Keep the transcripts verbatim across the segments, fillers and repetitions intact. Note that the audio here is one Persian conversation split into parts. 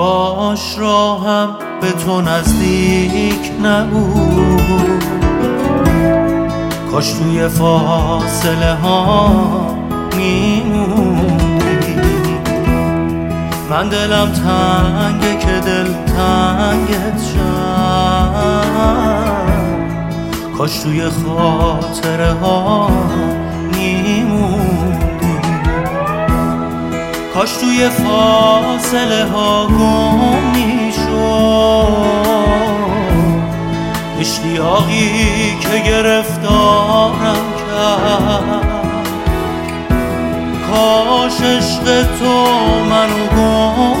کاش راهم به تو نزدیک نبود، کاش توی فاصله ها میموندی. من دلم تنگه که دل تنگت شد، کاش توی خاطره ها میموندی. کاش توی فاصله ها گم میشد اشتیاقی که گرفتارم کرد. کاش عشق تو منو گم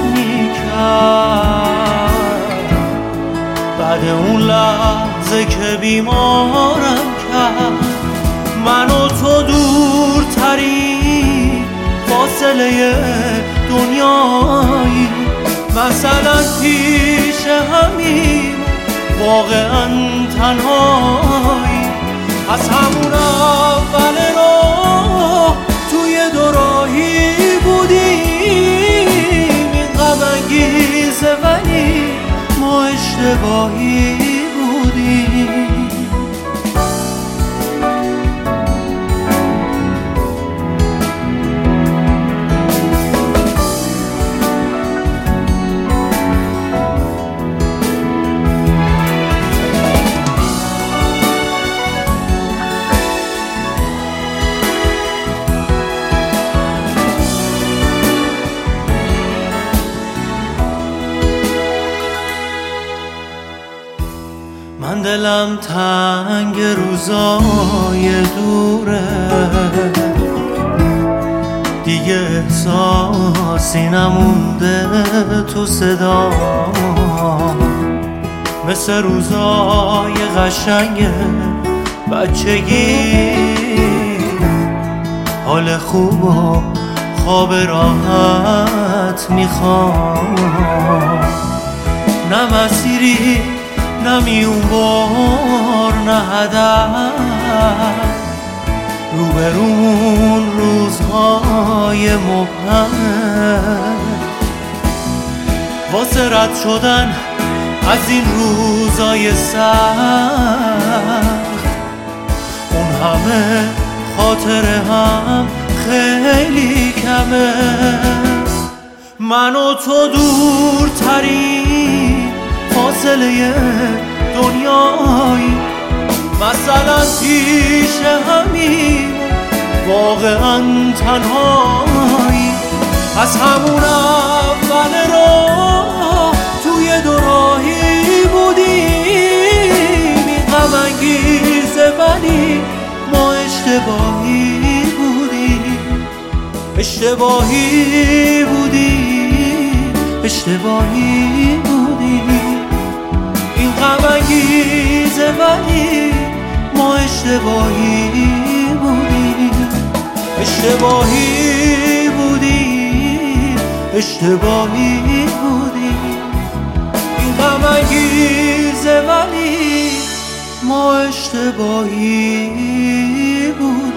میکرد بعد اون لحظه که بیمارم کرد. من و تو دورترین فاصله دنیایی، مثلا پیش همین واقعا تنهایی. از همون اول راه توی دوراهی بودیم، این غم انگیزه ولی ما اشتباهی بودیم. من دلم تنگ روزای دوره، دیگه احساسی نمونده تو صدا، مثل روزای قشنگ بچگی. حال خوب و خواب راحت میخوام، نه مسیری نه میونبار نه هدف، روبرون روزهای مبهم. واسه رد شدن از این روزای سخت، اون همه خاطره هم خیلی کمه. من و تو دورترین فاصله دنیایی، مثلا پیش همین واقعا تنهایی. از همون اول راه توی دوراهی بودیم، این غم انگیزه ولی ما اشتباهی بودیم. اشتباهی بودیم اشتباهی بودیم. این غم انگیزه ولی ما اشتباهی بودیم. اشتباهی بودیم اشتباهی بودیم. این غم انگیزه ولی ما اشتباهی بودیم.